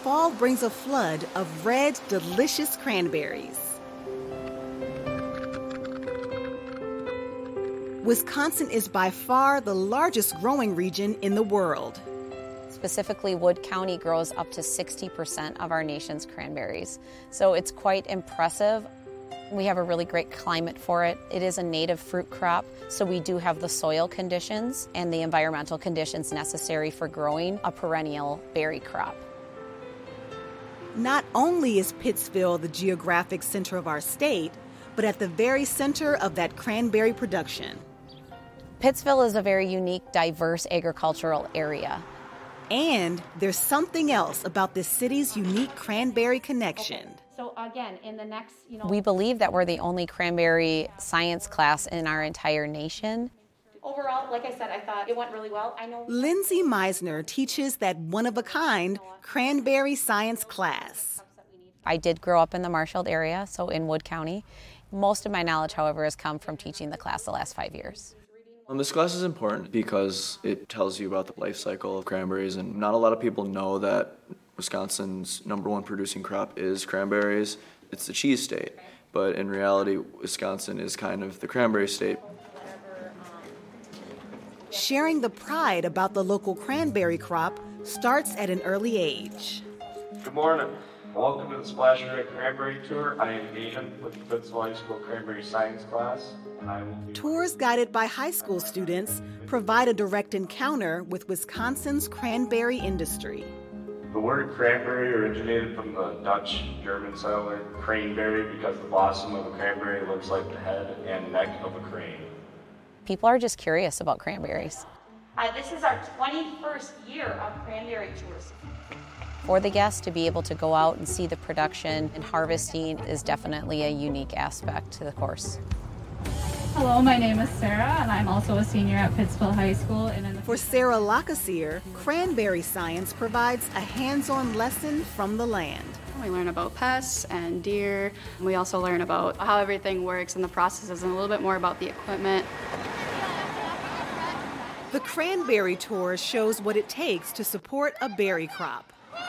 fall brings a flood of red, delicious cranberries. Wisconsin is by far the largest growing region in the world. Specifically, Wood County grows up to 60% of our nation's cranberries. So it's quite impressive. We have a really great climate for it. It is a native fruit crop, so we do have the soil conditions and the environmental conditions necessary for growing a perennial berry crop. Not only is Pittsville the geographic center of our state, but at the very center of that cranberry production. Pittsville is a very unique, diverse agricultural area. And there's something else about this city's unique cranberry connection. Okay. So again, in the next, we believe that we're the only cranberry science class in our entire nation. Overall, like I said, I thought it went really well. Lindsay Meisner teaches that one-of-a-kind cranberry science class. I did grow up in the Marshall area, so in Wood County. Most of my knowledge, however, has come from teaching the class the last 5 years. This class is important because it tells you about the life cycle of cranberries, and not a lot of people know that Wisconsin's #1 producing crop is cranberries. It's the cheese state, but in reality, Wisconsin is kind of the cranberry state. Sharing the pride about the local cranberry crop starts at an early age. Good morning. Welcome to the Splash Red Cranberry Tour. I am Aidan with the Pittsville High School Cranberry Science class. Tours guided by high school students provide a direct encounter with Wisconsin's cranberry industry. The word cranberry originated from the Dutch German settler craneberry because the blossom of a cranberry looks like the head and neck of a crane. People are just curious about cranberries. This is our 21st year of cranberry tours. For the guests to be able to go out and see the production and harvesting is definitely a unique aspect to the course. Hello, my name is Sarah, and I'm also a senior at Pittsville High School. For Sarah Lacasier, cranberry science provides a hands-on lesson from the land. We learn about pests and deer. We also learn about how everything works and the processes and a little bit more about the equipment. The cranberry tour shows what it takes to support a berry crop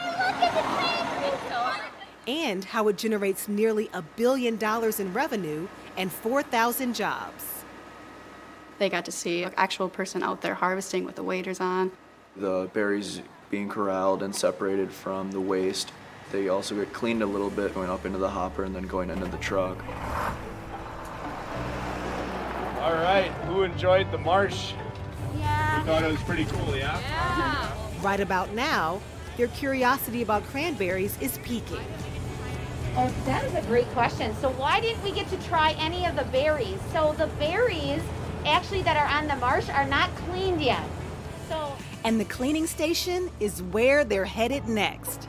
and how it generates nearly $1 billion in revenue and 4,000 jobs. They got to see an actual person out there harvesting with the waders on. The berries being corralled and separated from the waste. They also get cleaned a little bit going up into the hopper and then going into the truck. All right, who enjoyed the marsh? Yeah. You thought it was pretty cool, yeah? Yeah. Right about now, their curiosity about cranberries is peaking. Oh, that is a great question. So why didn't we get to try any of the berries? So the berries actually that are on the marsh are not cleaned yet. And the cleaning station is where they're headed next.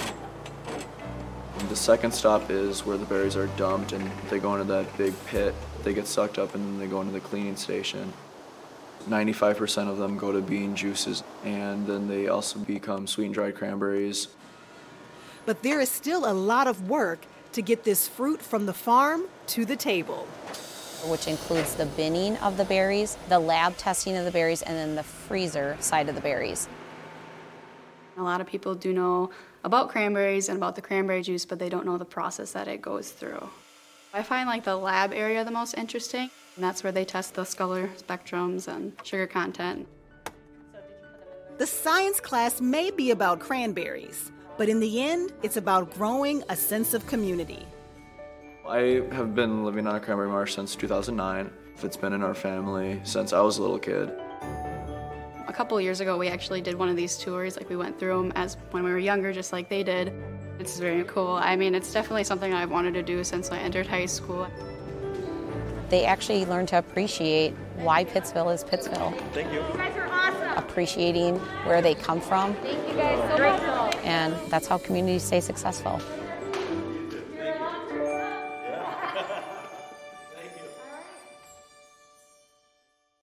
The second stop is where the berries are dumped and they go into that big pit. They get sucked up and then they go into the cleaning station. 95% of them go to bean juices, and then they also become sweet and dried cranberries. But there is still a lot of work to get this fruit from the farm to the table. Which includes the binning of the berries, the lab testing of the berries, and then the freezer side of the berries. A lot of people do know about cranberries and about the cranberry juice, but they don't know the process that it goes through. I find like the lab area the most interesting, and that's where they test the color spectrums and sugar content. The science class may be about cranberries, but in the end, it's about growing a sense of community. I have been living on a cranberry marsh since 2009. It's been in our family since I was a little kid. A couple years ago, we actually did one of these tours. Like we went through them as when we were younger, just like they did. It's very cool. I mean, it's definitely something I've wanted to do since I entered high school. They actually learn to appreciate why Pittsville is Pittsville. Thank you. You guys are awesome. Appreciating where they come from. Thank you guys so much. And that's how communities stay successful.